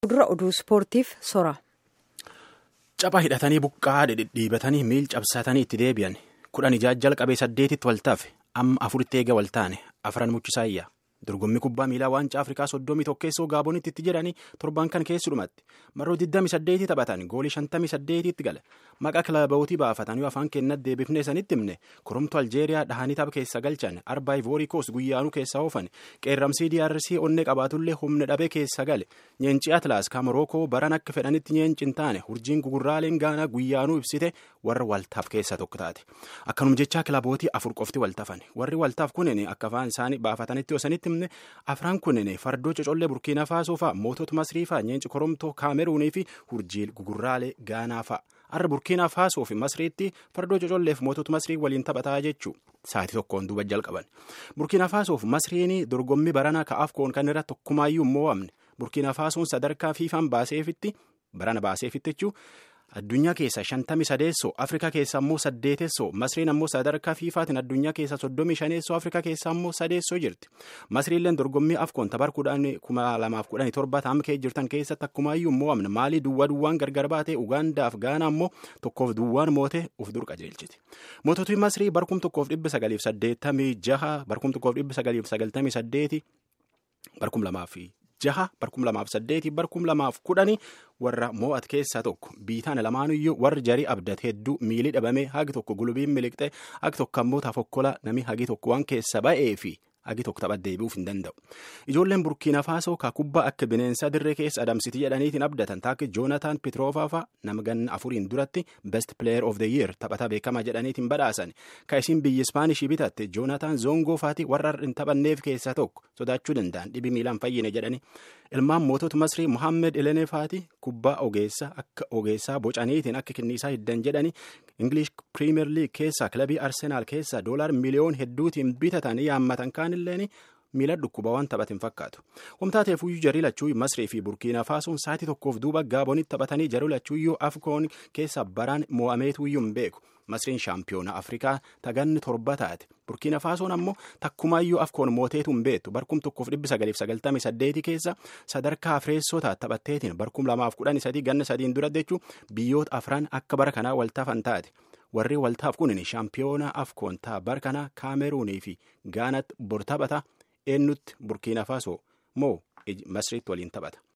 Dura oduu ispoortiif sora. Caphaa hidhatanii buqqaa dhidhiibatanii miil cabsatanii itti deebi'an 16 jalqabee 8tti waltaaf amma 4tti eega waltaane afran muchisaayyaa dorgommii kubbaa miilaa waancaa Afrikaa 31 keessoo Gaabonitti itti jedhanii torban kan keessumatti marroo 28 taphatan goolii 58tti gala maqaa kilabootii baafatanii afaan kennat deebifnee sanitti himne koromtu Aljeeriyaa dhahanii tapha keessa galchan arbaa Ivory Coast guyyaanuu keessa oofan qeerramsii DRC onnee qabaatullee humna dhabee keessa gale nyeencii Atlaas Morokoo baran akka fedhanitti nyeencin taane hurjiin gugurraaleen Gaanaa guyyaanuu ibsite warra waltaaf keessa tokko taate akkanum jechaa kilabootii afur qofti waltafan warri waltaaf kunneen akka afaan isaanii baafatanitti osanitti afran kunneen fardoo cocollee Burkiina Faasoo fa'a mootota Masrii fa'a nyeenci koromtoo Kaameruunii fi hurjiil gugurraalee Gaanaa fa'a arra Burkiina Faasoo fi Masriitti fardoo cocolleef mootota Masrii waliin taphataa jechuu sa'aatii tokkoon duuba jalqaban Burkiina Faasoo fi Masriin dorgommii baranaa ka'aaf koon kan irra tokkumaayyuu mo'amne Burkiina Faasoon sadarkaa fiifaan baaseefitti barana baaseefitti jechuu addunyaa keessa 53 Afrikaa keessa ammoo 8 Masriin ammoo sadarkaa fiifaatiin addunyaa keessa 35 Afrikaa keessa ammoo 3 jirti. Masriilleen dorgommii afkoon tabar 2017 taamkee jirtan keessatti akkumaayyuu mo'amne maalii duwwaan gargar baatee Ugaandaaf Gaanaa ammoo tokkoof duwwaan moote uf dur qajeelchiti. Moototni Masrii barkum 1986 barkum 1998 barkum 2006 barkum 2008 barkum 2010 warra mo'at keessaa tokko biitaan lamaanuyyuu warri jarii abdat hedduu miilii dhabame hagi tokko gulubiin miliqxe hagi tokko ammoo tafokkola nami hagi tokko waan keessa ba'ee fi hagi tokko taphat deebi'uuf hin danda'u. Ijoolleen Burkiina Faasoo kubbaa akka bineensaa dirree keessa adamsiti jedhaniitiin abdatan taakki Joonataan Pitroofaa nama ganna 4 duratti best player of the year taphataa beekamaa jedhaniitiin badhaasan ka isiin biyya Ispaanishii bitatte Joonataan Zoongoo faati warra hin taphanneef keessaa tokko sodaachuu danda'an dhibii miilaan fayyine jedhani ilmaan mootota Masrii Mohammed Elenee faati kubbaa ogeessa akka ogeessaa bocaniitiin akka kenniisaa hiddan jedhani English Premier League keessa kilabii Arsenaal keessa $1 miliyoon hedduutiin bitatanii yaammatan kaanilleen miila dhukkuba waan taphatin fakkaatu. Wamtaateef uyyuu jarii lachuuyyuu Masrii fi Burkiina Faasoon sa'aatii tokkoof duuba Gaabonitti taphatanii jarii lachuuyyuu afkoon keessa baraan mo'ameetuyyuu hin beeku. Masriin shaampiyoona Afrikaa taganni 7 taate. Burkiina Faasoon ammoo takkumaayyuu afkoon mooteetu hin beektu barkum 1998 keessa sadarkaa afreessootaa taphatteetiin barkum 2013 ganna 3 dura jechuun biyyoota afran akka bara kanaa waltaafan taate. Warri waltaaf kunin shaampiyoona afkoon ta'a bara kanaa Kaameruunii fi Gaanaatti bor taphata eenyutti Burkiina Faasoo moo Masriitti waliin taphata.